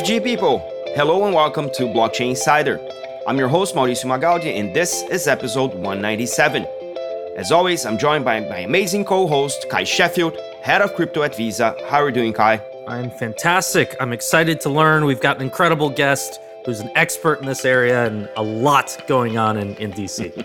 BTG people, hello and welcome to Blockchain Insider. I'm your host Mauricio Magaldi and this is episode 197. As always, I'm joined by my amazing co-host Kai Sheffield, head of crypto at Visa. How are you doing, Kai? I'm fantastic. I'm excited to learn. We've got an incredible guest who's an expert in this area and a lot going on in DC.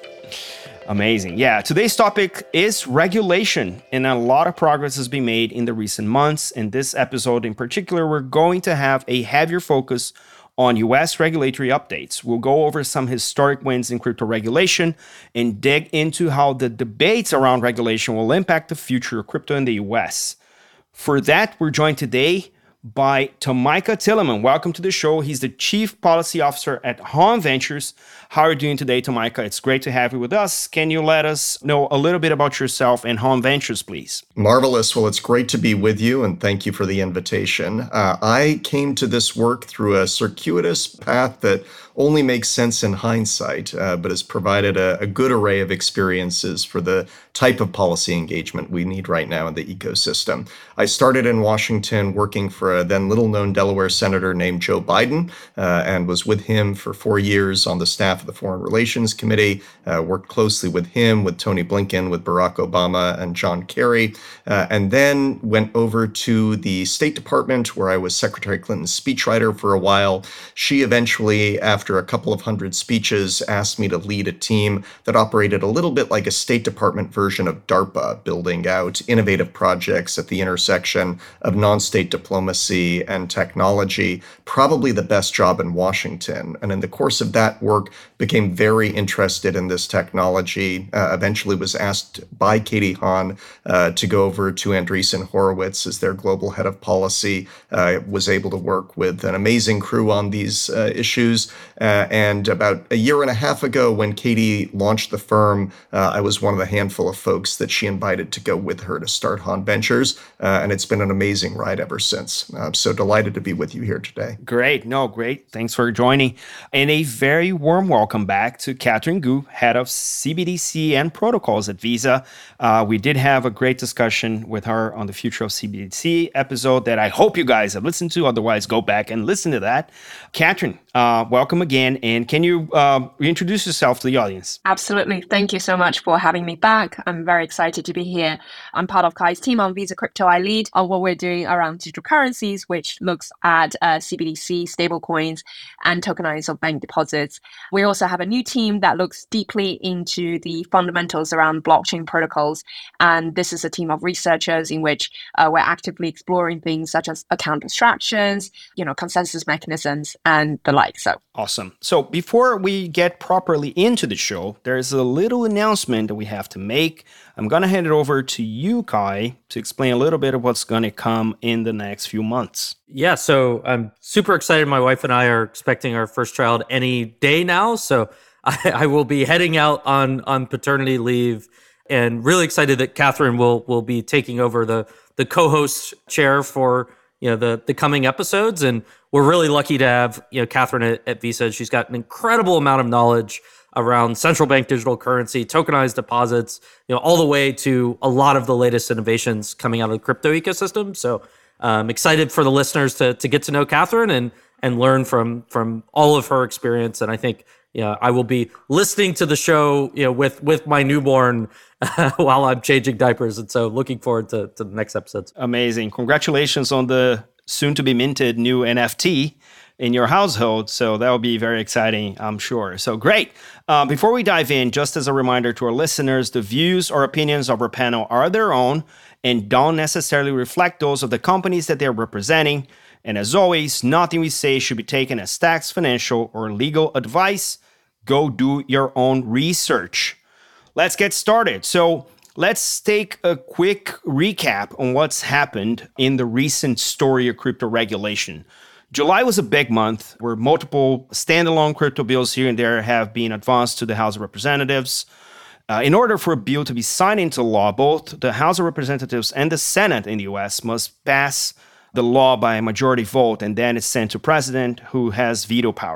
Amazing. Yeah, today's topic is regulation, and a lot of progress has been made in the recent months. In this episode in particular, we're going to have a heavier focus on US regulatory updates. We'll go over some historic wins in crypto regulation and dig into how the debates around regulation will impact the future of crypto in the US. For that, we're joined today by Tomika Tillemann. Welcome to the show. He's the Chief Policy Officer at Hon Ventures. How are you doing today, Tomika? It's great to have you with us. Can you let us know a little bit about yourself and Hon Ventures, please? Marvelous. Well, it's great to be with you, and thank you for the invitation. I came to this work through a circuitous path that only makes sense in hindsight, but has provided a good array of experiences for the type of policy engagement we need right now in the ecosystem. I started in Washington working for a then little-known Delaware senator named Joe Biden, and was with him for 4 years on the staff of the Foreign Relations Committee, worked closely with him, with Tony Blinken, with Barack Obama, and John Kerry, and then went over to the State Department, where I was Secretary Clinton's speechwriter for a while. She eventually, after a couple of hundred speeches, asked me to lead a team that operated a little bit like a State Department version of DARPA, building out innovative projects at the intersection of non-state diplomacy and technology, probably the best job in Washington. And in the course of that work, became very interested in this technology, eventually was asked by Katie Haun to go over to Andreessen Horowitz as their global head of policy, was able to work with an amazing crew on these issues. And about a year and a half ago, when Katie launched the firm, I was one of the handful of folks that she invited to go with her to start Hon Ventures. And it's been an amazing ride ever since. So delighted to be with you here today. Great. Thanks for joining. And a very warm welcome back to Catherine Gu, head of CBDC and protocols at Visa. We did have a great discussion with her on the future of CBDC episode that I hope you guys have listened to. Otherwise, go back and listen to that. Catherine, welcome again. And can you reintroduce yourself to the audience? Absolutely. Thank you so much for having me back. I'm very excited to be here. I'm part of Kai's team on Visa Crypto. I lead on what we're doing around digital currencies, which looks at CBDC, stablecoins, and tokenized of bank deposits. We also have a new team that looks deeply into the fundamentals around blockchain protocols. And this is a team of researchers in which we're actively exploring things such as account abstractions, consensus mechanisms, and the like. So awesome. So before we get properly into the show, there's a little announcement that we have to make. I'm going to hand it over to you, Kai, to explain a little bit of what's going to come in the next few months. Yeah, so I'm super excited. My wife and I are expecting our first child any day now. So I will be heading out on paternity leave, and really excited that Catherine will be taking over the co-host chair for the coming episodes. And we're really lucky to have Catherine at Visa. She's got an incredible amount of knowledge around central bank digital currency, tokenized deposits, all the way to a lot of the latest innovations coming out of the crypto ecosystem. So I'm excited for the listeners to get to know Catherine and learn from all of her experience. And I think I will be listening to the show with my newborn while I'm changing diapers. And so looking forward to the next episodes. Amazing. Congratulations on the soon to be minted new NFT in your household. So that will be very exciting, I'm sure. So great. Before we dive in, just as a reminder to our listeners, the views or opinions of our panel are their own and don't necessarily reflect those of the companies that they're representing. And as always, nothing we say should be taken as tax, financial, or legal advice. Go do your own research. Let's get started. So let's take a quick recap on what's happened in the recent story of crypto regulation. July was a big month where multiple standalone crypto bills here and there have been advanced to the House of Representatives. In order for a bill to be signed into law, both the House of Representatives and the Senate in the US must pass the law by a majority vote, and then it's sent to President, who has veto power.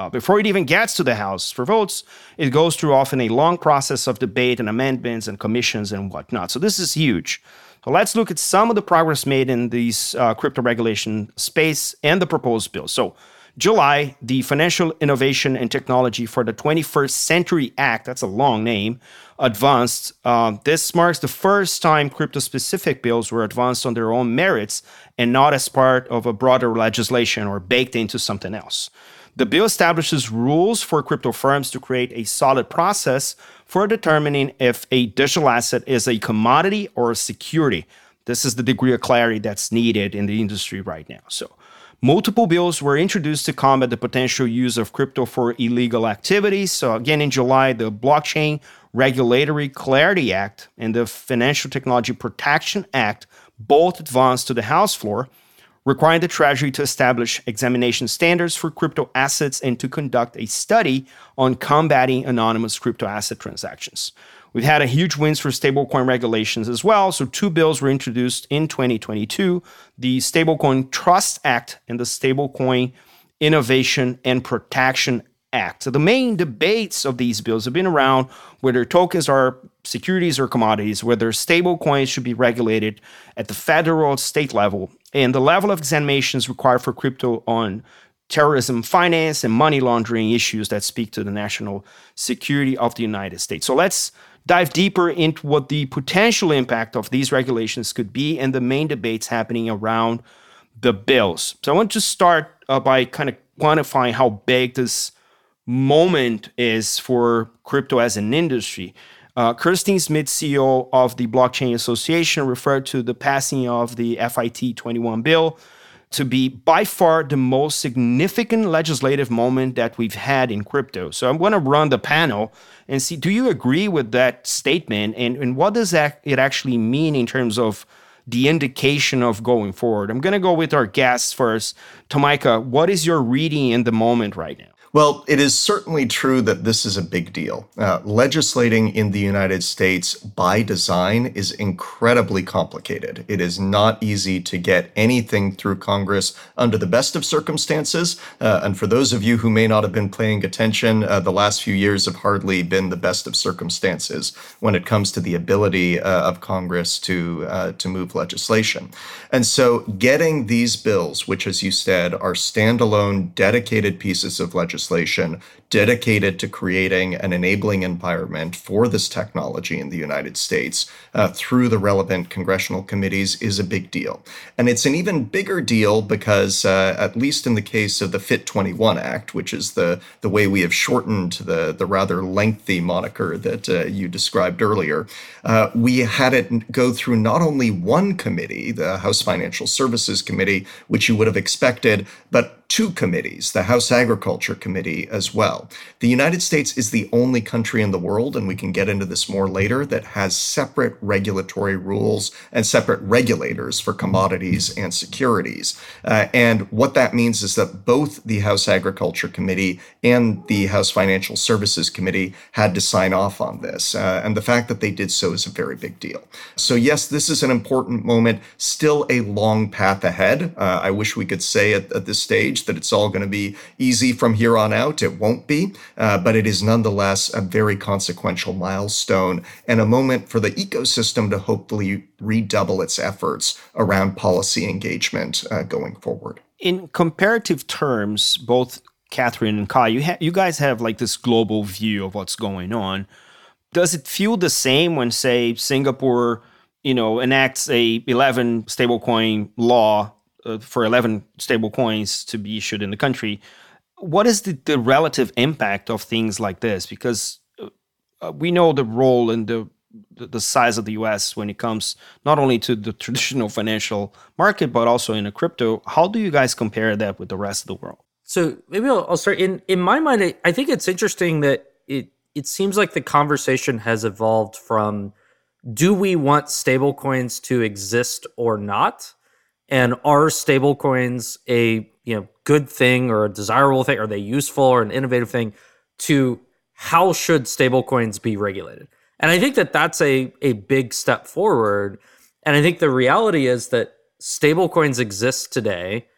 Before it even gets to the House for votes, it goes through often a long process of debate and amendments and commissions and whatnot. So this is huge. So let's look at some of the progress made in these crypto regulation space and the proposed bill. So July, the Financial Innovation and Technology for the 21st Century Act, that's a long name, advanced. This marks the first time crypto-specific bills were advanced on their own merits and not as part of a broader legislation or baked into something else. The bill establishes rules for crypto firms to create a solid process for determining if a digital asset is a commodity or a security. This is the degree of clarity that's needed in the industry right now. So, multiple bills were introduced to combat the potential use of crypto for illegal activities. So again, in July, the Blockchain Regulatory Clarity Act and the Financial Technology Protection Act both advanced to the House floor, requiring the Treasury to establish examination standards for crypto assets and to conduct a study on combating anonymous crypto asset transactions. We've had a huge wins for stablecoin regulations as well. So 2 bills were introduced in 2022, the Stablecoin Trust Act and the Stablecoin Innovation and Protection Act. So the main debates of these bills have been around whether tokens are securities or commodities, whether stablecoins should be regulated at the federal or state level, and the level of examinations required for crypto on terrorism finance and money laundering issues that speak to the national security of the United States. So let's dive deeper into what the potential impact of these regulations could be and the main debates happening around the bills. So I want to start by kind of quantifying how big this moment is for crypto as an industry. Kirsten Smith, CEO of the Blockchain Association, referred to the passing of the FIT21 bill to be by far the most significant legislative moment that we've had in crypto. So I'm going to run the panel and see, do you agree with that statement? And what does it actually mean in terms of the indication of going forward? I'm going to go with our guests first. Tomika, what is your reading in the moment right now? Well, it is certainly true that this is a big deal. Legislating in the United States by design is incredibly complicated. It is not easy to get anything through Congress under the best of circumstances. And for those of you who may not have been paying attention, the last few years have hardly been the best of circumstances when it comes to the ability of Congress to move legislation. And so getting these bills, which, as you said, are standalone, dedicated pieces of legislation, dedicated to creating an enabling environment for this technology in the United States through the relevant congressional committees is a big deal. And it's an even bigger deal because, at least in the case of the FIT21 Act, which is the way we have shortened the rather lengthy moniker that you described earlier, we had it go through not only one committee, the House Financial Services Committee, which you would have expected, but 2 committees, the House Agriculture Committee as well. The United States is the only country in the world, and we can get into this more later, that has separate regulatory rules and separate regulators for commodities and securities. And what that means is that both the House Agriculture Committee and the House Financial Services Committee had to sign off on this. And the fact that they did so is a very big deal. So yes, this is an important moment, still a long path ahead. I wish we could say at this stage that it's all going to be easy from here on out. It won't be, but it is nonetheless a very consequential milestone and a moment for the ecosystem to hopefully redouble its efforts around policy engagement going forward. In comparative terms, both Catherine and Kai, you guys have like this global view of what's going on. Does it feel the same when, say, Singapore, enacts a 11 stablecoin law for 11 stable coins to be issued in the country? What is the relative impact of things like this? Because we know the role and the size of the U.S. when it comes not only to the traditional financial market, but also in a crypto. How do you guys compare that with the rest of the world? So maybe I'll start. In my mind, I think it's interesting that it seems like the conversation has evolved from, do we want stablecoins to exist or not? And are stablecoins a good thing or a desirable thing? Are they useful or an innovative thing? To how should stablecoins be regulated? And I think that that's a big step forward. And I think the reality is that stablecoins exist today,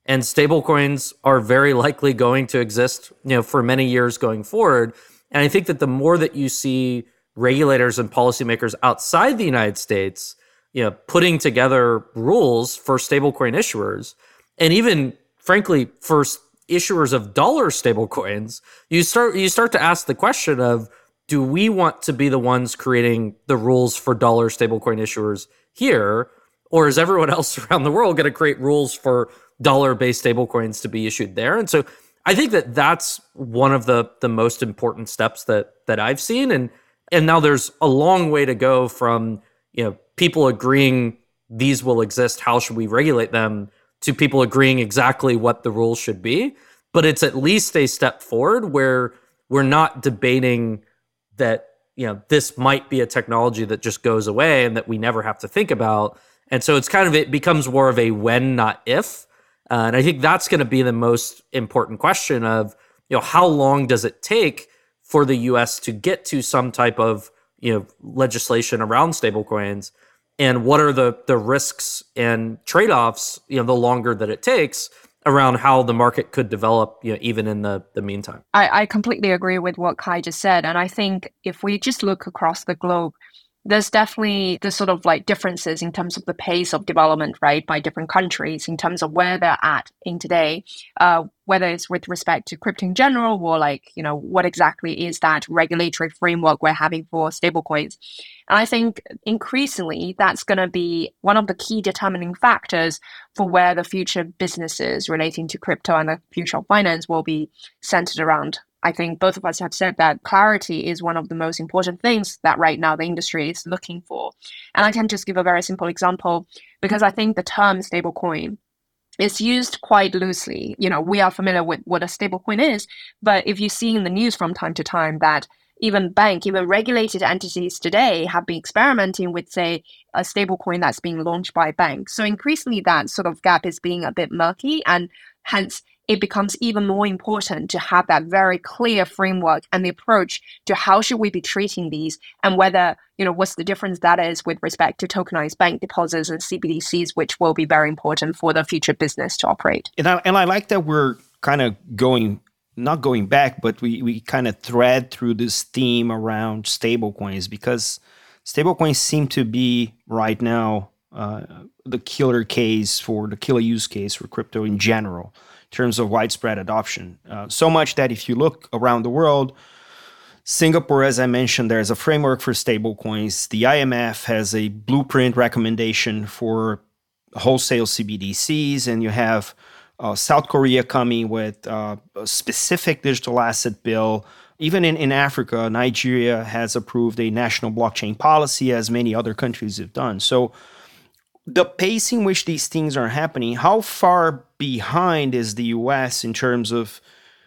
And stablecoins are very likely going to exist, for many years going forward. And I think that the more that you see regulators and policymakers outside the United States, putting together rules for stablecoin issuers, and even frankly for issuers of dollar stablecoins, you start to ask the question of, do we want to be the ones creating the rules for dollar stablecoin issuers here, or is everyone else around the world going to create rules for dollar-based stablecoins to be issued there? And so I think that that's one of the most important steps that I've seen. And now there's a long way to go from, people agreeing these will exist, how should we regulate them, to people agreeing exactly what the rules should be. But it's at least a step forward where we're not debating that, this might be a technology that just goes away and that we never have to think about. And so it becomes more of a when, not if. And I think that's going to be the most important question of, how long does it take for the US to get to some type of, legislation around stablecoins, and what are the risks and trade-offs, the longer that it takes around how the market could develop, even in the meantime. I completely agree with what Kai just said. And I think if we just look across the globe, there's definitely the sort of like differences in terms of the pace of development, right, by different countries in terms of where they're at in today, whether it's with respect to crypto in general or what exactly is that regulatory framework we're having for stablecoins. And I think increasingly that's going to be one of the key determining factors for where the future businesses relating to crypto and the future of finance will be centered around. I think both of us have said that clarity is one of the most important things that right now the industry is looking for. And I can just give a very simple example, because I think the term stablecoin is used quite loosely. We are familiar with what a stablecoin is, but if you see in the news from time to time that even regulated entities today have been experimenting with, say, a stablecoin that's being launched by banks. So increasingly that sort of gap is being a bit murky, and hence it becomes even more important to have that very clear framework and the approach to how should we be treating these, and whether, what's the difference that is with respect to tokenized bank deposits and CBDCs, which will be very important for the future business to operate. And I like that we're kind of not going back, but we kind of thread through this theme around stablecoins, because stablecoins seem to be right now the killer use case for crypto in general, in terms of widespread adoption. So much that if you look around the world, Singapore, as I mentioned, there's a framework for stablecoins. The IMF has a blueprint recommendation for wholesale CBDCs, and you have South Korea coming with a specific digital asset bill. Even in Africa, Nigeria has approved a national blockchain policy, as many other countries have done. So the pace in which these things are happening, how far behind is the US in terms of,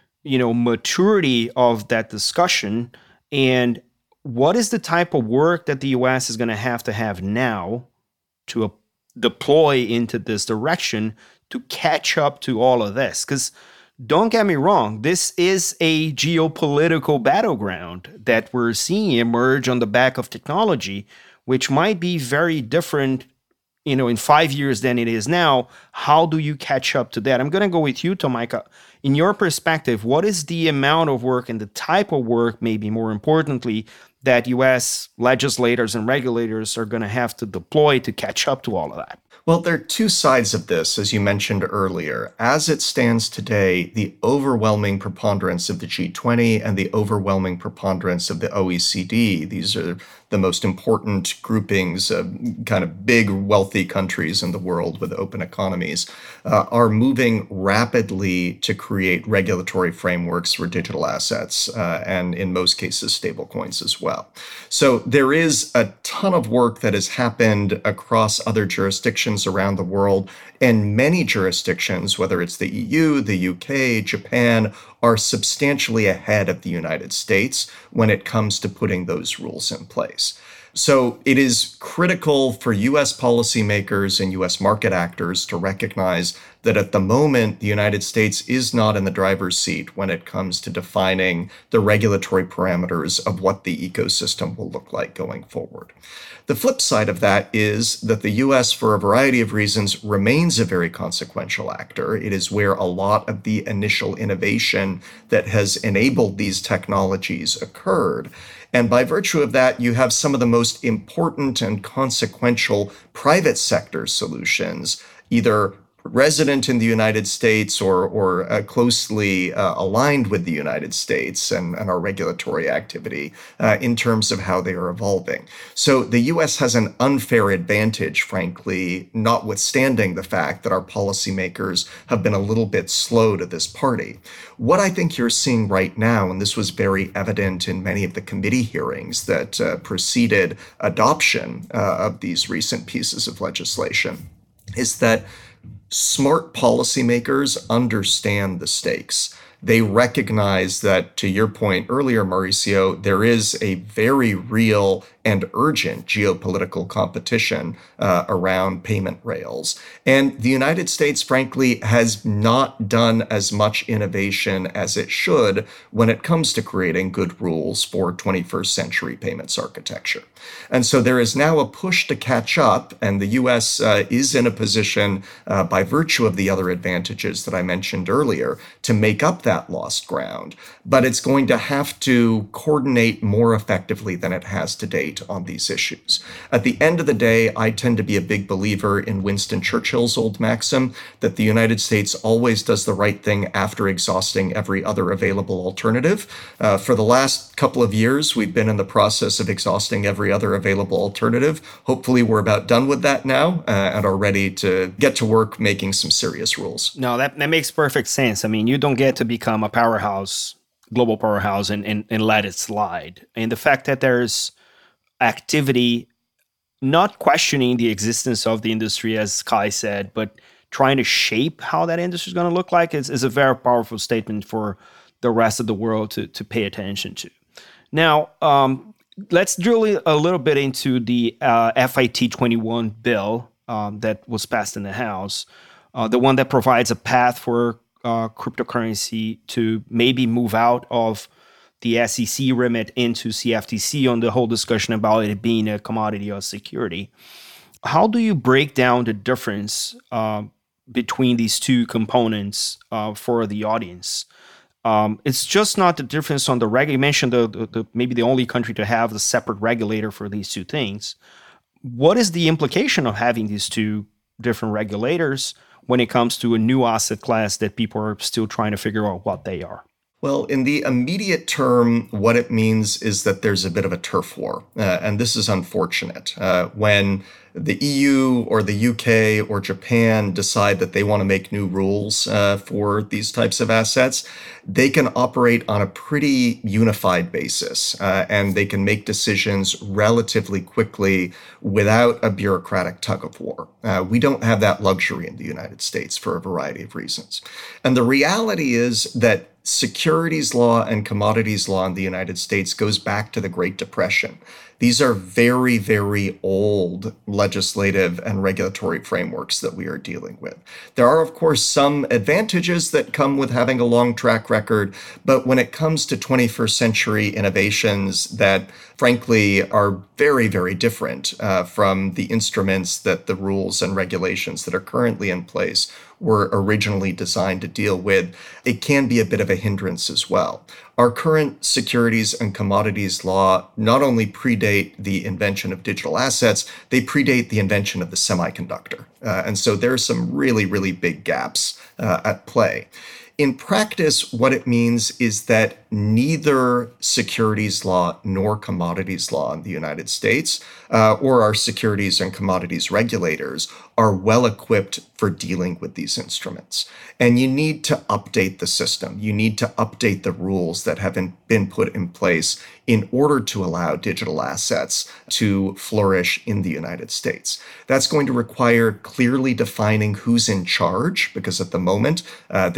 maturity of that discussion? And what is the type of work that the US is going to have now to deploy into this direction to catch up to all of this? Because don't get me wrong, this is a geopolitical battleground that we're seeing emerge on the back of technology, which might be very different in 5 years than it is now. How do you catch up to that? I'm going to go with you, Tomika. In your perspective, what is the amount of work and the type of work, maybe more importantly, that U.S. legislators and regulators are going to have to deploy to catch up to all of that? Well, there are two sides of this, as you mentioned earlier. As it stands today, the overwhelming preponderance of the G20 and the overwhelming preponderance of the OECD, these are the most important groupings of kind of big, wealthy countries in the world with open economies, are moving rapidly to create regulatory frameworks for digital assets, and in most cases, stablecoins as well. So there is a ton of work that has happened across other jurisdictions around the world, and many jurisdictions, whether it's the EU, the UK, Japan, are substantially ahead of the United States when it comes to putting those rules in place. So it is critical for U.S. policymakers and U.S. market actors to recognize that at the moment, the United States is not in the driver's seat when it comes to defining the regulatory parameters of what the ecosystem will look like going forward. The flip side of that is that the US, for a variety of reasons, remains a very consequential actor. It is where a lot of the initial innovation that has enabled these technologies occurred. And by virtue of that, you have some of the most important and consequential private sector solutions, either resident in the United States or closely aligned with the United States and our regulatory activity in terms of how they are evolving. So the U.S. has an unfair advantage, frankly, notwithstanding the fact that our policymakers have been a little bit slow to this party. What I think you're seeing right now, and this was very evident in many of the committee hearings that preceded adoption of these recent pieces of legislation, is that smart policymakers understand the stakes. They recognize that, to your point earlier, Mauricio, there is a very real and urgent geopolitical competition around payment rails. And the United States, frankly, has not done as much innovation as it should when it comes to creating good rules for 21st century payments architecture. And so there is now a push to catch up, and the U.S. is in a position, by virtue of the other advantages that I mentioned earlier, to make up that lost ground. But it's going to have to coordinate more effectively than it has to date on these issues. At the end of the day, I tend to be a big believer in Winston Churchill's old maxim that the United States always does the right thing after exhausting every other available alternative. For the last couple of years, we've been in the process of exhausting every other available alternative. Hopefully, we're about done with that now and are ready to get to work making some serious rules. No, that makes perfect sense. I mean, you don't get to become a powerhouse, global powerhouse, and let it slide. And the fact that there's activity, not questioning the existence of the industry, as Kai said, but trying to shape how that industry is going to look like is a very powerful statement for the rest of the world to pay attention to. Now, let's drill a little bit into the FIT 21 bill that was passed in the House, the one that provides a path for cryptocurrency to maybe move out of the SEC remit into CFTC on the whole discussion about it being a commodity or security. How do you break down the difference between these two components for the audience? It's just not the difference on the you mentioned the maybe the only country to have the separate regulator for these two things. What is the implication of having these two different regulators when it comes to a new asset class that people are still trying to figure out what they are? Well, in the immediate term, what it means is that there's a bit of a turf war, and this is unfortunate. When the EU or the UK or Japan decide that they want to make new rules for these types of assets, they can operate on a pretty unified basis, and they can make decisions relatively quickly without a bureaucratic tug of war. We don't have that luxury in the United States for a variety of reasons. And the reality is that securities law and commodities law in the United States goes back to the Great Depression. These are very, very old legislative and regulatory frameworks that we are dealing with. There are, of course, some advantages that come with having a long track record, but when it comes to 21st century innovations that, frankly, are very, very different from the instruments that the rules and regulations that are currently in place were originally designed to deal with, it can be a bit of a hindrance as well. Our current securities and commodities law not only predate the invention of digital assets, they predate the invention of the semiconductor. And so there are some really, really big gaps at play. In practice, what it means is that neither securities law nor commodities law in the United States or our securities and commodities regulators are well equipped for dealing with these instruments. And you need to update the system. You need to update the rules that have been put in place in order to allow digital assets to flourish in the United States. That's going to require clearly defining who's in charge, because at the moment, there are some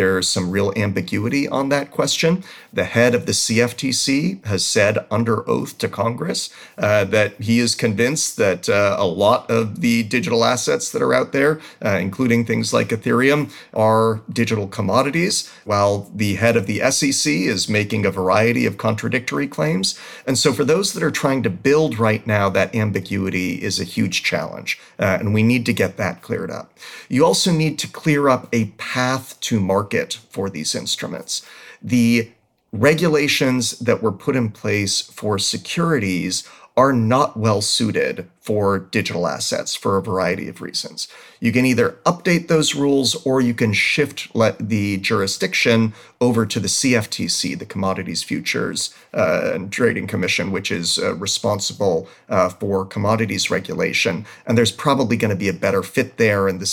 some real ambiguity on that question. The head of the CFTC has said under oath to Congress that he is convinced that a lot of the digital assets that are out there, including things like Ethereum, are digital commodities, while the head of the SEC is making a variety of contradictory claims. And so for those that are trying to build right now, that ambiguity is a huge challenge, and we need to get that cleared up. You also need to clear up a path to market for these instruments. The regulations that were put in place for securities are not well suited for digital assets for a variety of reasons. You can either update those rules or you can shift the jurisdiction over to the CFTC, the Commodities Futures and Trading Commission, which is responsible for commodities regulation. And there's probably going to be a better fit there, and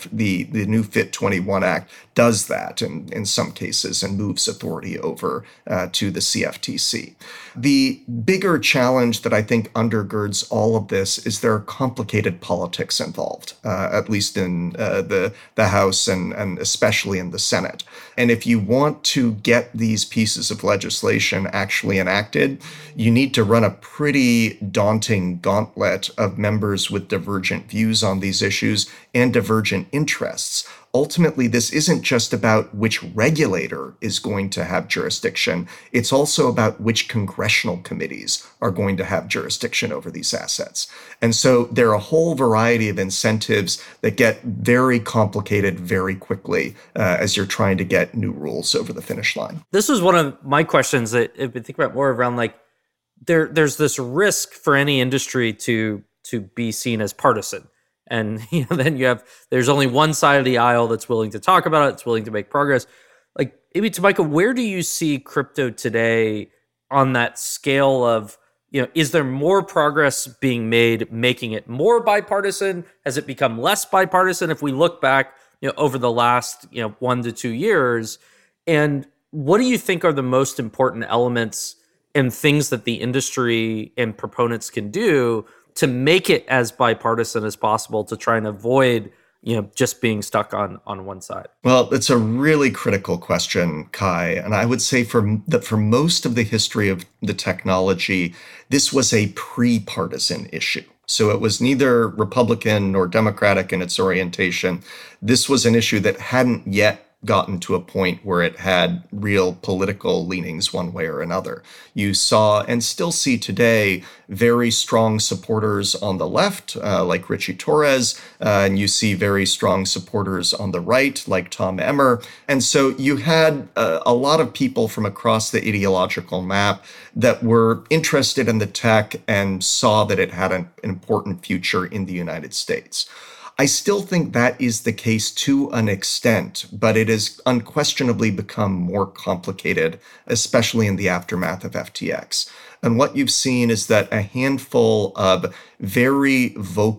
the new FIT 21 Act does that in some cases and moves authority over to the CFTC. The bigger challenge that I think undergirds all of this is there are complicated politics involved, at least in the House and especially in the Senate. And if you want to get these pieces of legislation actually enacted, you need to run a pretty daunting gauntlet of members with divergent views on these issues and divergent interests. Ultimately, this isn't just about which regulator is going to have jurisdiction. It's also about which congressional committees are going to have jurisdiction over these assets. And so there are a whole variety of incentives that get very complicated very quickly as you're trying to get new rules over the finish line. This was one of my questions that I've been thinking about more around, like, there's this risk for any industry to be seen as partisan. And then there's only one side of the aisle that's willing to talk about it, it's willing to make progress. Like, maybe to Micah, where do you see crypto today on that scale of, is there more progress being made, making it more bipartisan? Has it become less bipartisan if we look back, over the last, 1 to 2 years? And what do you think are the most important elements and things that the industry and proponents can do to make it as bipartisan as possible to try and avoid, just being stuck on one side? Well, it's a really critical question, Kai. And I would say for most of the history of the technology, this was a pre-partisan issue. So it was neither Republican nor Democratic in its orientation. This was an issue that hadn't yet gotten to a point where it had real political leanings one way or another. You saw and still see today very strong supporters on the left, like Richie Torres, and you see very strong supporters on the right, like Tom Emmer. And so you had a lot of people from across the ideological map that were interested in the tech and saw that it had an important future in the United States. I still think that is the case to an extent, but it has unquestionably become more complicated, especially in the aftermath of FTX. And what you've seen is that a handful of very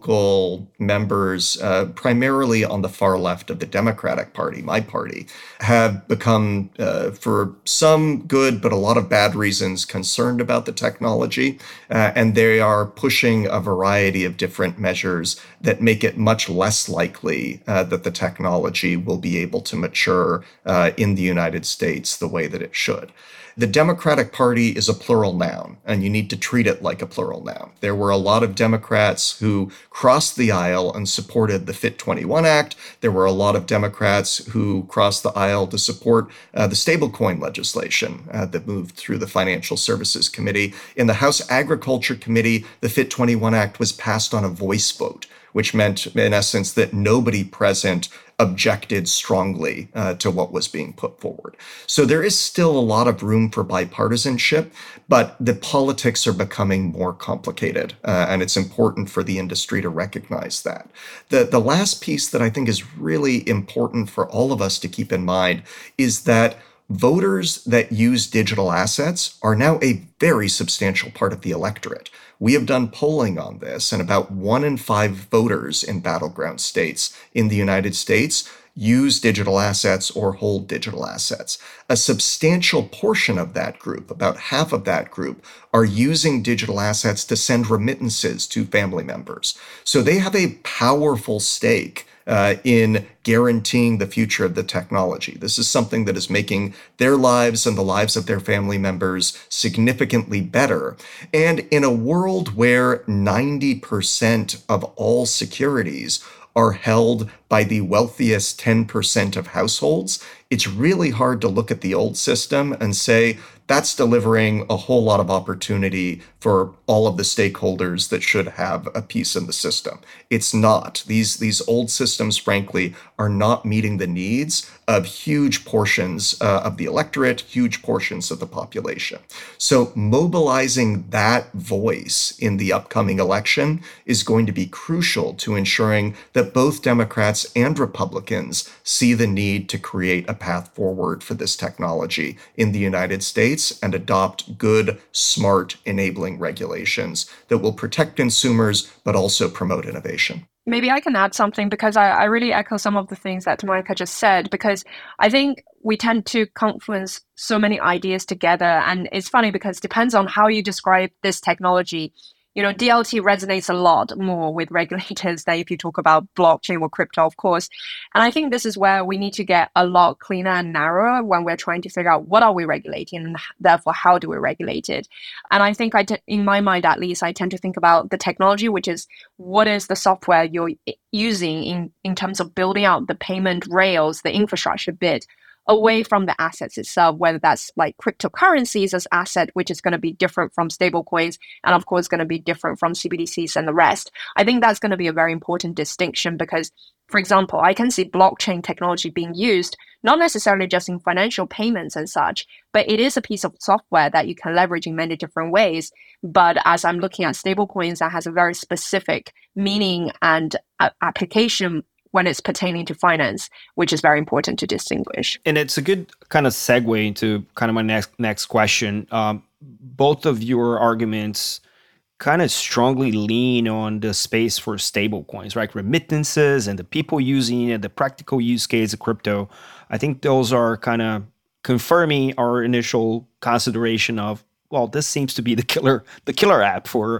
vocal members, primarily on the far left of the Democratic Party, my party, have become, for some good but a lot of bad reasons, concerned about the technology. And they are pushing a variety of different measures that make it much less likely that the technology will be able to mature in the United States the way that it should. The Democratic Party is a plural noun, and you need to treat it like a plural noun. There were a lot of Democrats who crossed the aisle and supported the FIT 21 Act. There were a lot of Democrats who crossed the aisle to support the stablecoin legislation that moved through the Financial Services Committee. In the House Agriculture Committee, the FIT 21 Act was passed on a voice vote, which meant, in essence, that nobody present objected strongly to what was being put forward. So there is still a lot of room for bipartisanship, but the politics are becoming more complicated, and it's important for the industry to recognize that. The last piece that I think is really important for all of us to keep in mind is that voters that use digital assets are now a very substantial part of the electorate. We have done polling on this, and about 1 in 5 voters in battleground states in the United States use digital assets or hold digital assets. A substantial portion of that group, about half of that group, are using digital assets to send remittances to family members. So they have a powerful stake in guaranteeing the future of the technology. This is something that is making their lives and the lives of their family members significantly better. And in a world where 90% of all securities are held by the wealthiest 10% of households, it's really hard to look at the old system and say that's delivering a whole lot of opportunity for all of the stakeholders that should have a piece in the system. It's not. These old systems, frankly, are not meeting the needs of huge portions of the electorate, huge portions of the population. So mobilizing that voice in the upcoming election is going to be crucial to ensuring that both Democrats and Republicans see the need to create a path forward for this technology in the United States and adopt good, smart, enabling regulations that will protect consumers but also promote innovation. Maybe I can add something because I really echo some of the things that Monica just said, because I think we tend to confluence so many ideas together. And it's funny because it depends on how you describe this technology. You know, DLT resonates a lot more with regulators than if you talk about blockchain or crypto, of course. And I think this is where we need to get a lot cleaner and narrower when we're trying to figure out what are we regulating and therefore how do we regulate it. And I think in my mind, at least, I tend to think about the technology, which is what is the software you're using in terms of building out the payment rails, the infrastructure bit, away from the assets itself, whether that's like cryptocurrencies as asset, which is going to be different from stablecoins, and of course going to be different from CBDCs and the rest. I think that's going to be a very important distinction because, for example, I can see blockchain technology being used not necessarily just in financial payments and such, but it is a piece of software that you can leverage in many different ways. But as I'm looking at stablecoins, that has a very specific meaning and application when it's pertaining to finance, which is very important to distinguish. And it's a good kind of segue into kind of my next question. Both of your arguments kind of strongly lean on the space for stable coins, right? Remittances and the people using it, the practical use case of crypto. I think those are kind of confirming our initial consideration of, well, this seems to be the killer app for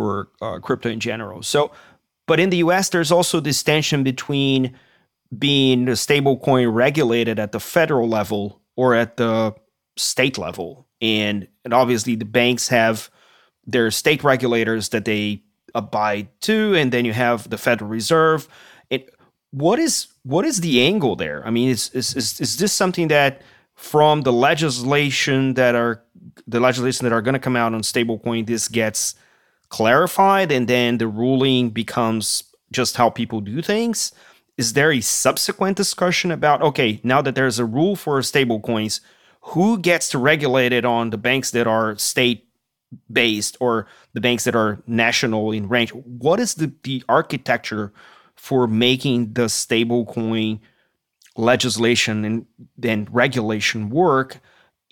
crypto in general. So, but in the US, there's also this tension between being a stablecoin regulated at the federal level or at the state level. And obviously the banks have their state regulators that they abide to, and then you have the Federal Reserve. What is the angle there? I mean, is this something that from the legislation that are going to come out on stablecoin, this gets clarified and then the ruling becomes just how people do things? Is there a subsequent discussion about, okay, now that there's a rule for stablecoins, who gets to regulate it on the banks that are state-based or the banks that are national in range? What is the architecture for making the stablecoin legislation and then regulation work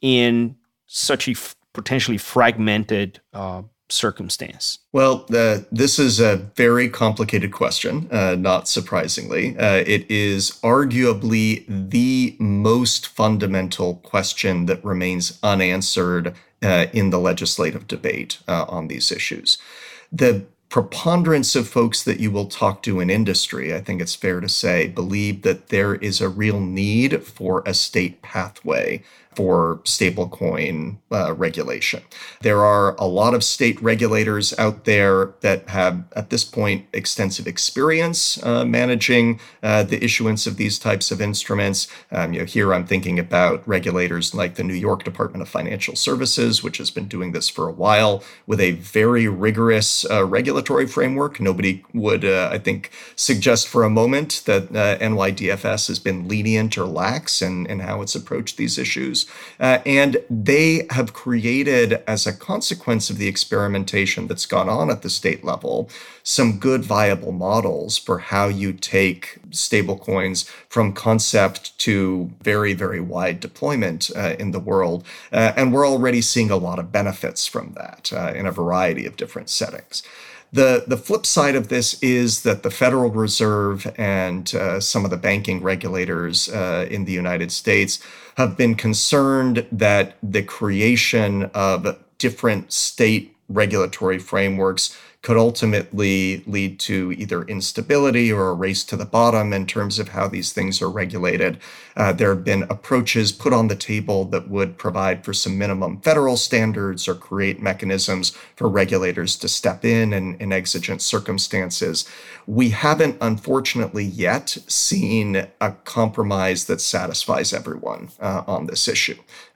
in such a potentially fragmented circumstance? Well, this is a very complicated question, not surprisingly. It is arguably the most fundamental question that remains unanswered in the legislative debate on these issues. The preponderance of folks that you will talk to in industry, I think it's fair to say, believe that there is a real need for a state pathway for stablecoin regulation. There are a lot of state regulators out there that have, at this point, extensive experience managing the issuance of these types of instruments. Here I'm thinking about regulators like the New York Department of Financial Services, which has been doing this for a while with a very rigorous regulatory framework. Nobody would, I think, suggest for a moment that NYDFS has been lenient or lax in how it's approached these issues. And they have created, as a consequence of the experimentation that's gone on at the state level, some good viable models for how you take stablecoins from concept to very, very wide deployment in the world. And we're already seeing a lot of benefits from that in a variety of different settings. The flip side of this is that the Federal Reserve and some of the banking regulators in the United States have been concerned that the creation of different state regulatory frameworks could ultimately lead to either instability or a race to the bottom in terms of how these things are regulated. There have been approaches put on the table that would provide for some minimum federal standards or create mechanisms for regulators to step in exigent circumstances. We haven't, unfortunately, yet seen a compromise that satisfies everyone on this issue.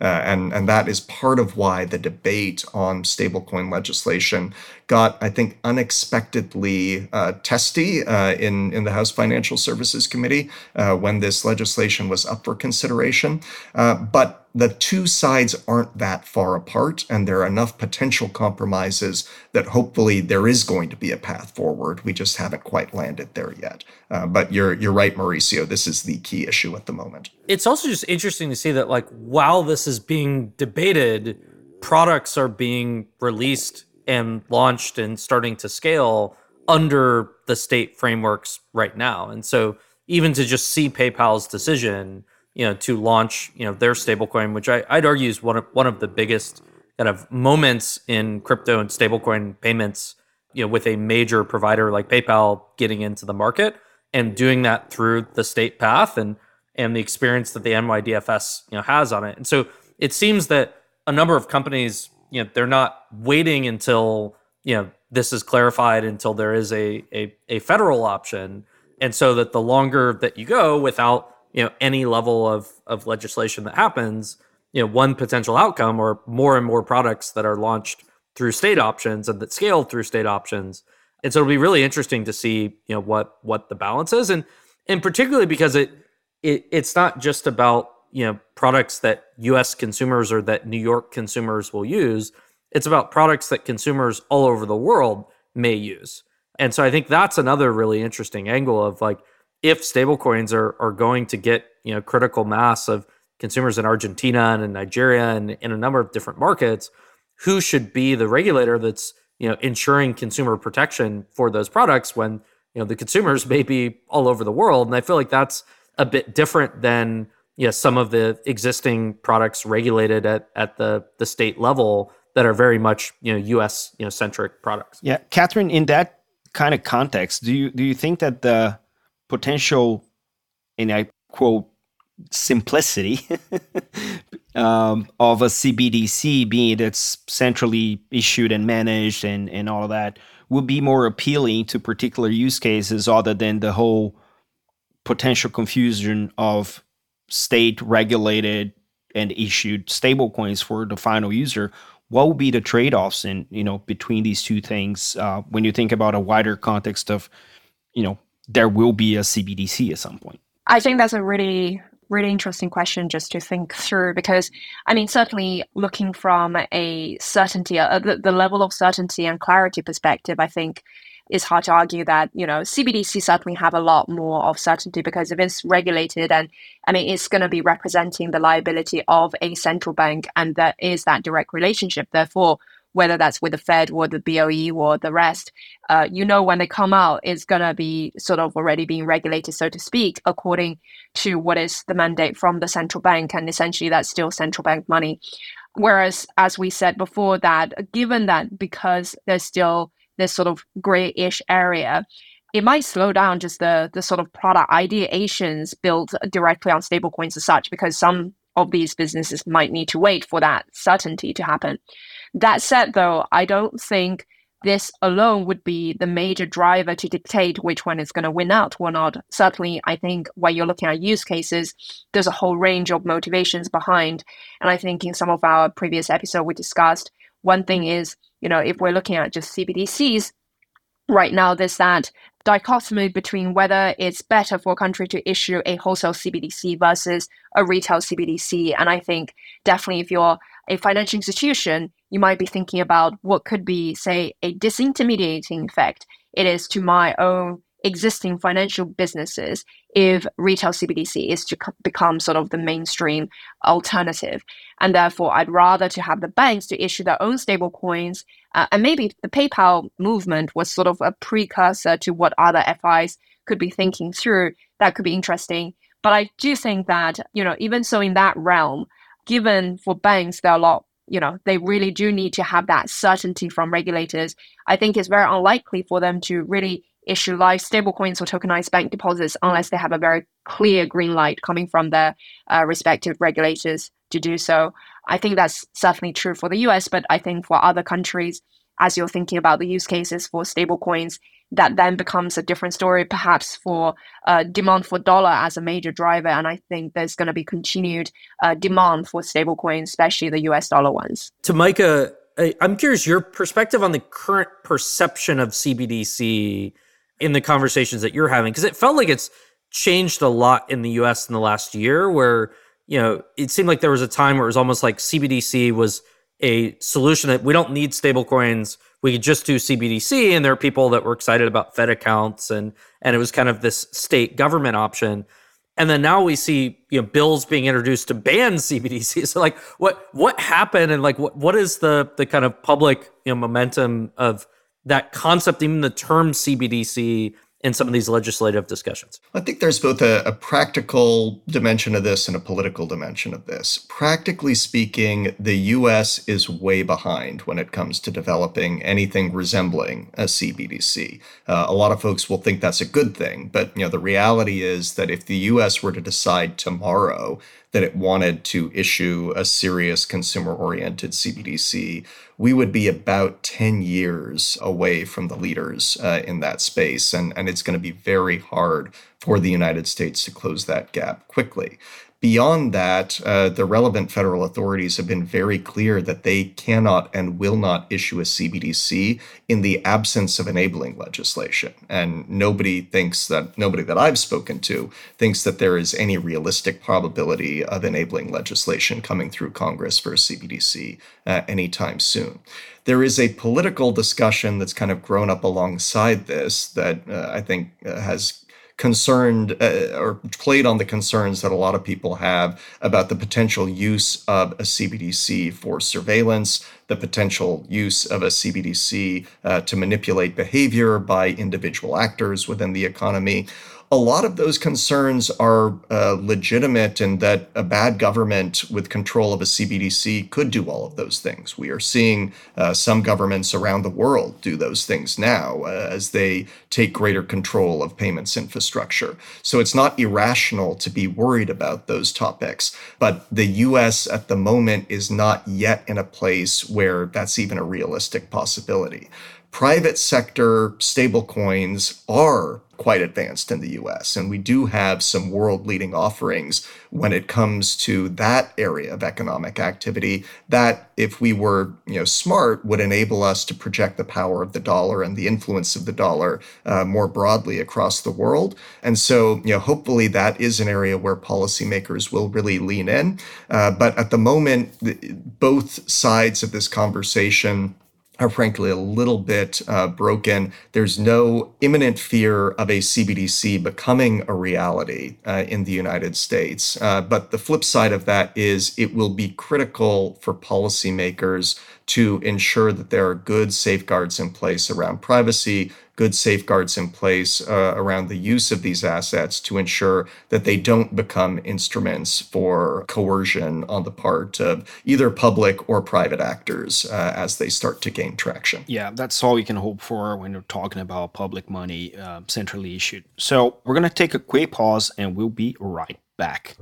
And that is part of why the debate on stablecoin legislation got, I think, unexpectedly testy in the House Financial Services Committee when this legislation was up for consideration. But the two sides aren't that far apart, and there are enough potential compromises that hopefully there is going to be a path forward. We just haven't quite landed there yet. But you're right, Mauricio. This is the key issue at the moment. It's also just interesting to see that, like, while this is being debated, products are being released and launched and starting to scale under the state frameworks right now. And so even to just see PayPal's decision, to launch, their stablecoin, which I'd argue is one of the biggest kind of moments in crypto and stablecoin payments, with a major provider like PayPal getting into the market and doing that through the state path and the experience that the NYDFS, has on it. And so it seems that a number of companies, they're not waiting until, this is clarified until there is a federal option. And so that the longer that you go without, any level of legislation that happens, one potential outcome or more and more products that are launched through state options and that scale through state options. And so it'll be really interesting to see, what the balance is. And particularly because it's not just about, products that US consumers or that New York consumers will use. It's about products that consumers all over the world may use. And so I think that's another really interesting angle of, like, if stablecoins are going to get, critical mass of consumers in Argentina and in Nigeria and in a number of different markets, who should be the regulator that's, ensuring consumer protection for those products when, the consumers may be all over the world. And I feel like that's a bit different than, some of the existing products regulated at the state level that are very much, US, centric products. Yeah. Catherine, in that kind of context, do you think that the potential, and I quote, simplicity of a CBDC, being that's centrally issued and managed and all of that, would be more appealing to particular use cases other than the whole potential confusion of state regulated and issued stablecoins for the final user? What would be the trade-offs in, between these two things when you think about a wider context of, there will be a CBDC at some point? I think that's a really, really interesting question just to think through, because, certainly looking from a certainty, the level of certainty and clarity perspective, I think it's hard to argue that, CBDC certainly have a lot more of certainty, because if it's regulated and, it's going to be representing the liability of a central bank, and there is that direct relationship. Therefore, whether that's with the Fed or the BOE or the rest, when they come out, it's going to be sort of already being regulated, so to speak, according to what is the mandate from the central bank. And essentially, that's still central bank money. Whereas, as we said before, that given that because there's still this sort of grayish area, it might slow down just the sort of product ideations built directly on stablecoins as such, because some of these businesses might need to wait for that certainty to happen. That said, though, I don't think this alone would be the major driver to dictate which one is going to win out or not. Certainly, I think when you're looking at use cases, there's a whole range of motivations behind. And I think in some of our previous episodes, we discussed one thing is, if we're looking at just CBDCs, right now there's that dichotomy between whether it's better for a country to issue a wholesale CBDC versus a retail CBDC. And I think definitely if you're a financial institution, you might be thinking about what could be, say, a disintermediating effect it is to my own existing financial businesses if retail CBDC is to become sort of the mainstream alternative. And therefore, I'd rather to have the banks to issue their own stable coins. And maybe the PayPal movement was sort of a precursor to what other FIs could be thinking through. That could be interesting. But I do think that, even so in that realm, given for banks, there are a lot they really do need to have that certainty from regulators. I think it's very unlikely for them to really issue live stablecoins or tokenized bank deposits unless they have a very clear green light coming from their respective regulators to do so. I think that's certainly true for the US, but I think for other countries, as you're thinking about the use cases for stablecoins, that then becomes a different story, perhaps for demand for dollar as a major driver. And I think there's going to be continued demand for stablecoins, especially the US dollar ones. To Micah, I'm curious your perspective on the current perception of CBDC in the conversations that you're having, because it felt like it's changed a lot in the US in the last year, where it seemed like there was a time where it was almost like CBDC was a solution that we don't need stablecoins. We could just do CBDC. And there are people that were excited about Fed accounts, and it was kind of this state government option. And then now we see bills being introduced to ban CBDC. So like what happened, and like what is the kind of public momentum of that concept, even the term CBDC, in some of these legislative discussions? I think there's both a practical dimension of this and a political dimension of this. Practically speaking, the U.S. is way behind when it comes to developing anything resembling a CBDC. A lot of folks will think that's a good thing, but the reality is that if the U.S. were to decide tomorrow that it wanted to issue a serious consumer-oriented CBDC, we would be about 10 years away from the leaders in that space. And it's going to be very hard for the United States to close that gap quickly. Beyond that, the relevant federal authorities have been very clear that they cannot and will not issue a CBDC in the absence of enabling legislation. And nobody that I've spoken to thinks that there is any realistic probability of enabling legislation coming through Congress for a CBDC anytime soon. There is a political discussion that's kind of grown up alongside this that I think has concerned or played on the concerns that a lot of people have about the potential use of a CBDC for surveillance, the potential use of a CBDC to manipulate behavior by individual actors within the economy. A lot of those concerns are legitimate, in that a bad government with control of a CBDC could do all of those things. We are seeing some governments around the world do those things now as they take greater control of payments infrastructure. So it's not irrational to be worried about those topics. But the US at the moment is not yet in a place where that's even a realistic possibility. Private sector stablecoins are quite advanced in the US, and we do have some world-leading offerings when it comes to that area of economic activity that, if we were smart, would enable us to project the power of the dollar and the influence of the dollar more broadly across the world. And so hopefully that is an area where policymakers will really lean in. But at the moment, both sides of this conversation are frankly a little bit broken. There's no imminent fear of a CBDC becoming a reality in the United States. But the flip side of that is it will be critical for policymakers to ensure that there are good safeguards in place around privacy, good safeguards in place around the use of these assets to ensure that they don't become instruments for coercion on the part of either public or private actors as they start to gain traction. Yeah, that's all you can hope for when you're talking about public money centrally issued. So we're going to take a quick pause and we'll be right back.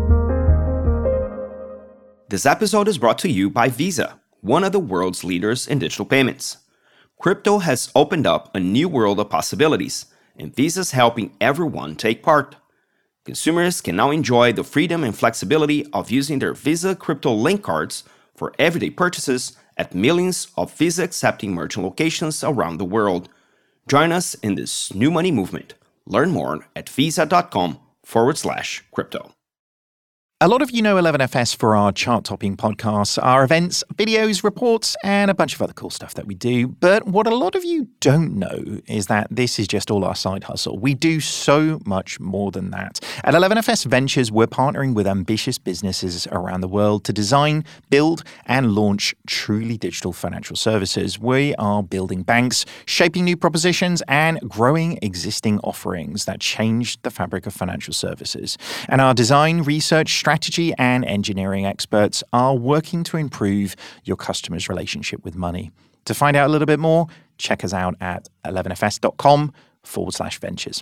This episode is brought to you by Visa, one of the world's leaders in digital payments. Crypto has opened up a new world of possibilities, and Visa's helping everyone take part. Consumers can now enjoy the freedom and flexibility of using their Visa Crypto Link cards for everyday purchases at millions of Visa-accepting merchant locations around the world. Join us in this new money movement. Learn more at visa.com/crypto. A lot of you know 11FS for our chart-topping podcasts, our events, videos, reports, and a bunch of other cool stuff that we do. But what a lot of you don't know is that this is just all our side hustle. We do so much more than that. At 11FS Ventures, we're partnering with ambitious businesses around the world to design, build, and launch truly digital financial services. We are building banks, shaping new propositions, and growing existing offerings that change the fabric of financial services. And our design, research, strategy and engineering experts are working to improve your customers' relationship with money. To find out a little bit more, check us out at 11fs.com/ventures.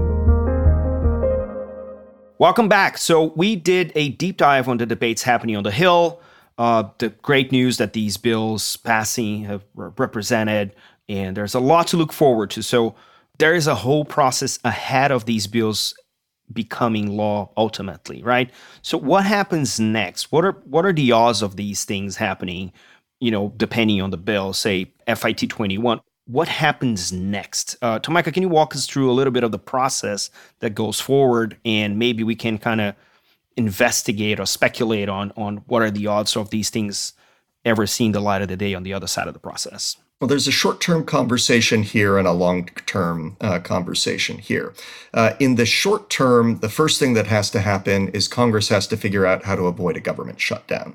Welcome back. So we did a deep dive on the debates happening on the Hill, the great news that these bills passing have represented, and there's a lot to look forward to. So there is a whole process ahead of these bills becoming law ultimately, right? So what happens next? What are the odds of these things happening, depending on the bill, say FIT 21? What happens next? Tomika, can you walk us through a little bit of the process that goes forward, and maybe we can kind of investigate or speculate on what are the odds of these things ever seeing the light of the day on the other side of the process? Well, there's a short-term conversation here and a long-term conversation here. In the short term, the first thing that has to happen is Congress has to figure out how to avoid a government shutdown.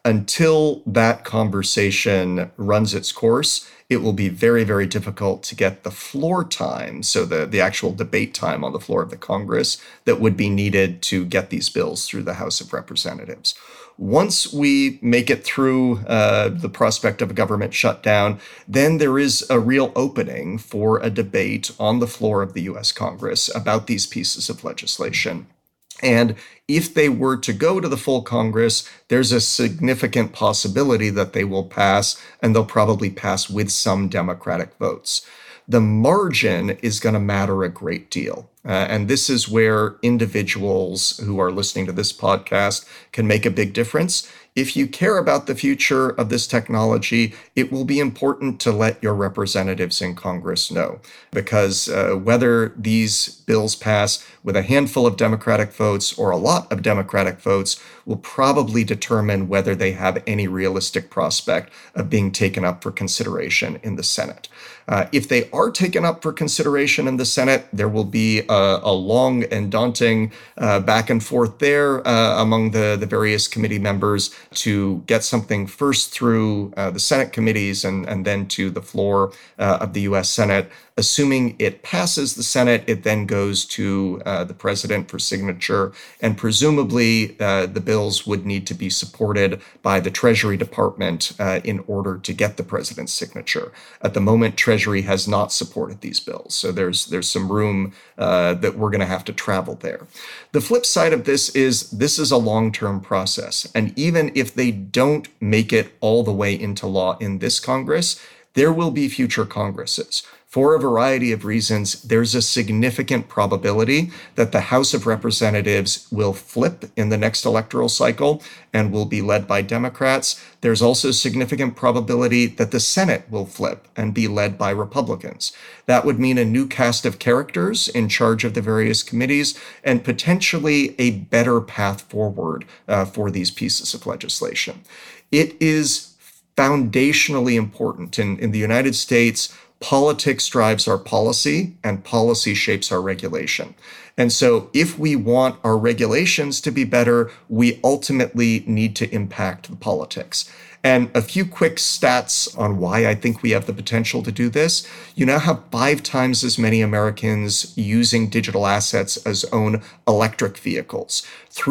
Until that conversation runs its course, it will be very, very difficult to get the floor time, so the actual debate time on the floor of the Congress, that would be needed to get these bills through the House of Representatives. Once we make it through the prospect of a government shutdown, then there is a real opening for a debate on the floor of the U.S. Congress about these pieces of legislation. And if they were to go to the full Congress, there's a significant possibility that they will pass, and they'll probably pass with some Democratic votes. The margin is going to matter a great deal. And this is where individuals who are listening to this podcast can make a big difference. If you care about the future of this technology, it will be important to let your representatives in Congress know, because whether these bills pass with a handful of Democratic votes or a lot of Democratic votes will probably determine whether they have any realistic prospect of being taken up for consideration in the Senate. If they are taken up for consideration in the Senate, there will be a long and daunting back and forth there among the various committee members to get something first through the Senate committees and then to the floor of the U.S. Senate. Assuming it passes the Senate, it then goes to the president for signature, and presumably the bills would need to be supported by the Treasury Department in order to get the president's signature. At the moment, Treasury has not supported these bills, so there's some room that we're going to have to travel there. The flip side of this is a long-term process, and even if they don't make it all the way into law in this Congress, there will be future Congresses. For a variety of reasons, there's a significant probability that the House of Representatives will flip in the next electoral cycle and will be led by Democrats. There's also significant probability that the Senate will flip and be led by Republicans. That would mean a new cast of characters in charge of the various committees and potentially a better path forward for these pieces of legislation. It is foundationally important in the United States. Politics drives our policy, and policy shapes our regulation. And so if we want our regulations to be better, we ultimately need to impact the politics. And a few quick stats on why I think we have the potential to do this. You now have 5 times as many Americans using digital assets as own electric vehicles.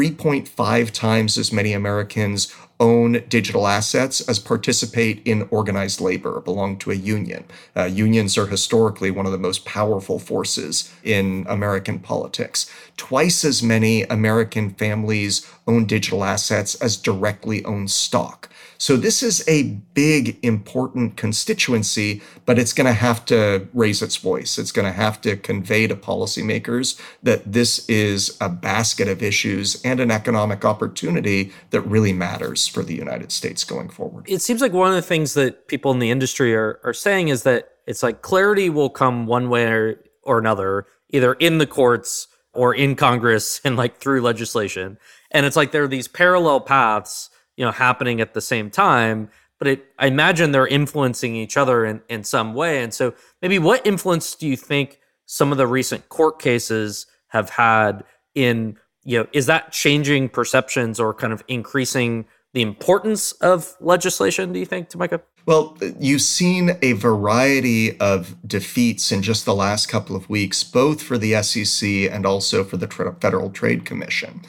3.5 times as many Americans own digital assets as participate in organized labor or belong to a union. Unions are historically one of the most powerful forces in American politics. Twice as many American families own digital assets as directly own stock. So this is a big, important constituency, but it's going to have to raise its voice. It's going to have to convey to policymakers that this is a basket of issues and an economic opportunity that really matters for the United States going forward. It seems like one of the things that people in the industry are saying is that it's like clarity will come one way or another, either in the courts or in Congress and like through legislation. And it's like there are these parallel paths happening at the same time, but I imagine they're influencing each other in some way. And so maybe what influence do you think some of the recent court cases have had in, is that changing perceptions or kind of increasing the importance of legislation, do you think, Tomika? Well, you've seen a variety of defeats in just the last couple of weeks, both for the SEC and also for the Federal Trade Commission.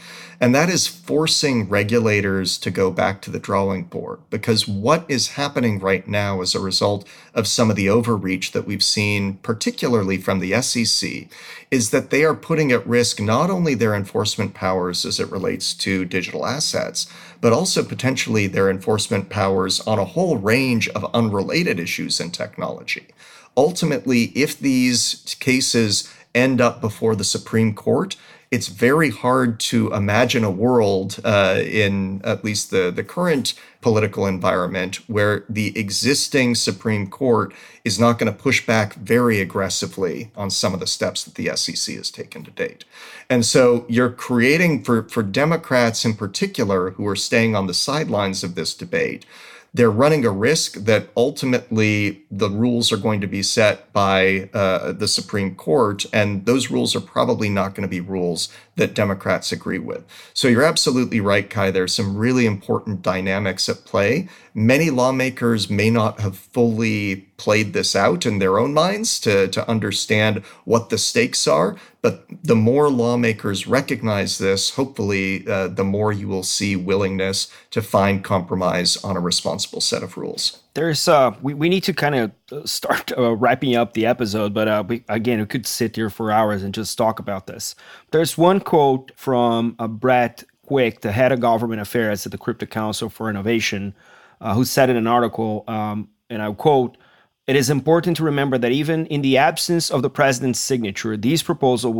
And that is forcing regulators to go back to the drawing board, because what is happening right now as a result of some of the overreach that we've seen, particularly from the SEC, is that they are putting at risk not only their enforcement powers as it relates to digital assets, but also potentially their enforcement powers on a whole range of unrelated issues in technology. Ultimately, if these cases end up before the Supreme Court, it's very hard to imagine a world in at least the current political environment where the existing Supreme Court is not going to push back very aggressively on some of the steps that the SEC has taken to date. And so you're creating, for Democrats in particular, who are staying on the sidelines of this debate, they're running a risk that ultimately the rules are going to be set by the Supreme Court, and those rules are probably not going to be rules that Democrats agree with. So you're absolutely right, Kai. There's some really important dynamics at play. Many lawmakers may not have fully played this out in their own minds to understand what the stakes are, but the more lawmakers recognize this, hopefully the more you will see willingness to find compromise on a responsible set of rules. There's we need to kind of start wrapping up the episode, but we could sit here for hours and just talk about this. There's one quote from Brett Quick, the head of government affairs at the Crypto Council for Innovation, who said in an article, and I quote, "It is important to remember that even in the absence of the president's signature, these proposals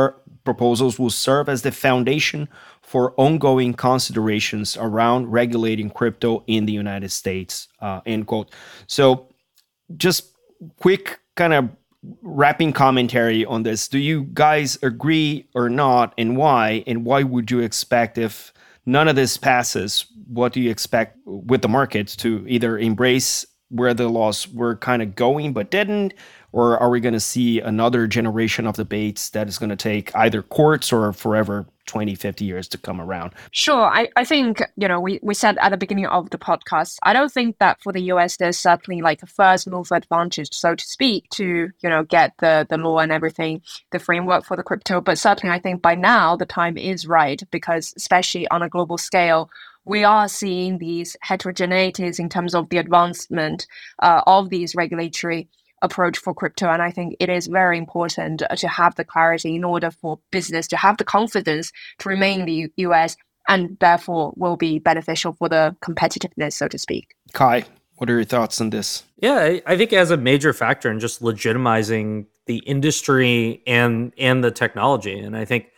will serve as the foundation for ongoing considerations around regulating crypto in the United States," end quote. So just quick kind of wrapping commentary on this. Do you guys agree or not, and why? And why would you expect, if none of this passes, what do you expect with the markets to either embrace where the laws were kind of going but didn't, or are we going to see another generation of debates that is going to take either courts or forever 20, 50 years to come around? Sure. I think, we said at the beginning of the podcast, I don't think that for the US, there's certainly like a first mover advantage, so to speak, to, get the law and everything, the framework for the crypto. But certainly I think by now the time is right, because especially on a global scale, we are seeing these heterogeneities in terms of the advancement of these regulatory approach for crypto. And I think it is very important to have the clarity in order for business to have the confidence to remain in the US, and therefore will be beneficial for the competitiveness, so to speak. Kai, what are your thoughts on this? Yeah, I think as a major factor in just legitimizing the industry and the technology. And I think,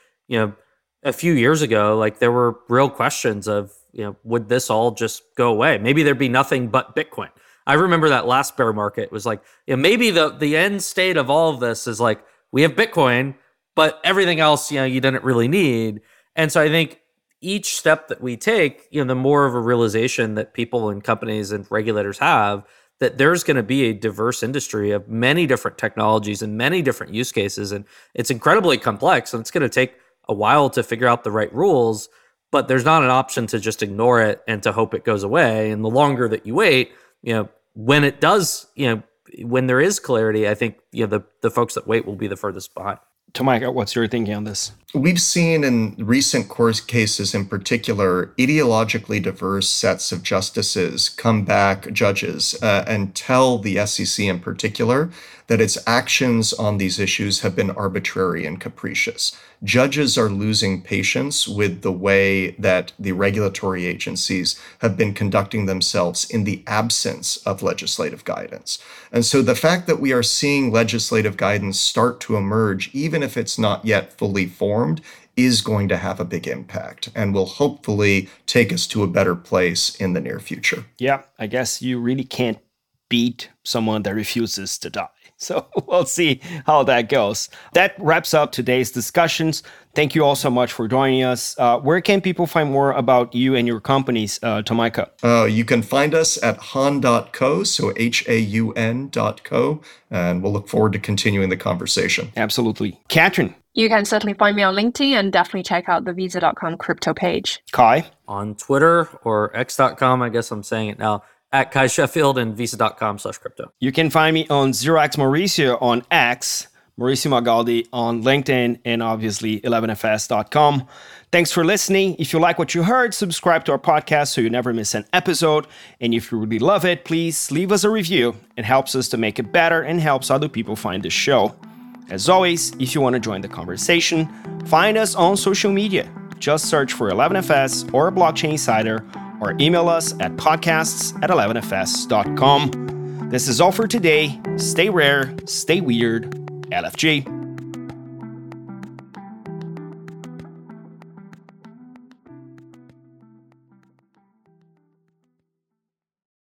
a few years ago, like there were real questions of, would this all just go away? Maybe there'd be nothing but Bitcoin. I remember that last bear market was like, maybe the end state of all of this is like, we have Bitcoin, but everything else, you didn't really need. And so I think each step that we take, the more of a realization that people and companies and regulators have that there's going to be a diverse industry of many different technologies and many different use cases. And it's incredibly complex, and it's going to take a while to figure out the right rules, but there's not an option to just ignore it and to hope it goes away. And the longer that you wait, when it does, when there is clarity, I think, the folks that wait will be the furthest behind. Tomika, what's your thinking on this? We've seen in recent court cases in particular, ideologically diverse sets of justices come back, judges, and tell the SEC in particular that its actions on these issues have been arbitrary and capricious. Judges are losing patience with the way that the regulatory agencies have been conducting themselves in the absence of legislative guidance. And so the fact that we are seeing legislative guidance start to emerge, even if it's not yet fully formed, is going to have a big impact and will hopefully take us to a better place in the near future. Yeah, I guess you really can't beat someone that refuses to die. So we'll see how that goes. That wraps up today's discussions. Thank you all so much for joining us. Where can people find more about you and your companies, Tomika? You can find us at haun.co, so HAUN.co, and we'll look forward to continuing the conversation. Absolutely. Katherine? You can certainly find me on LinkedIn, and definitely check out the Visa.com crypto page. Kai? On Twitter or X.com, I guess I'm saying it now, at Kai Sheffield, and Visa.com/crypto. You can find me on 0x Mauricio on X, Mauricio Magaldi on LinkedIn and obviously 11fs.com. Thanks for listening. If you like what you heard, subscribe to our podcast so you never miss an episode. And if you really love it, please leave us a review. It helps us to make it better and helps other people find the show. As always, if you want to join the conversation, find us on social media. Just search for 11FS or Blockchain Insider or email us at podcasts@11fs.com. This is all for today. Stay rare, stay weird. LFG.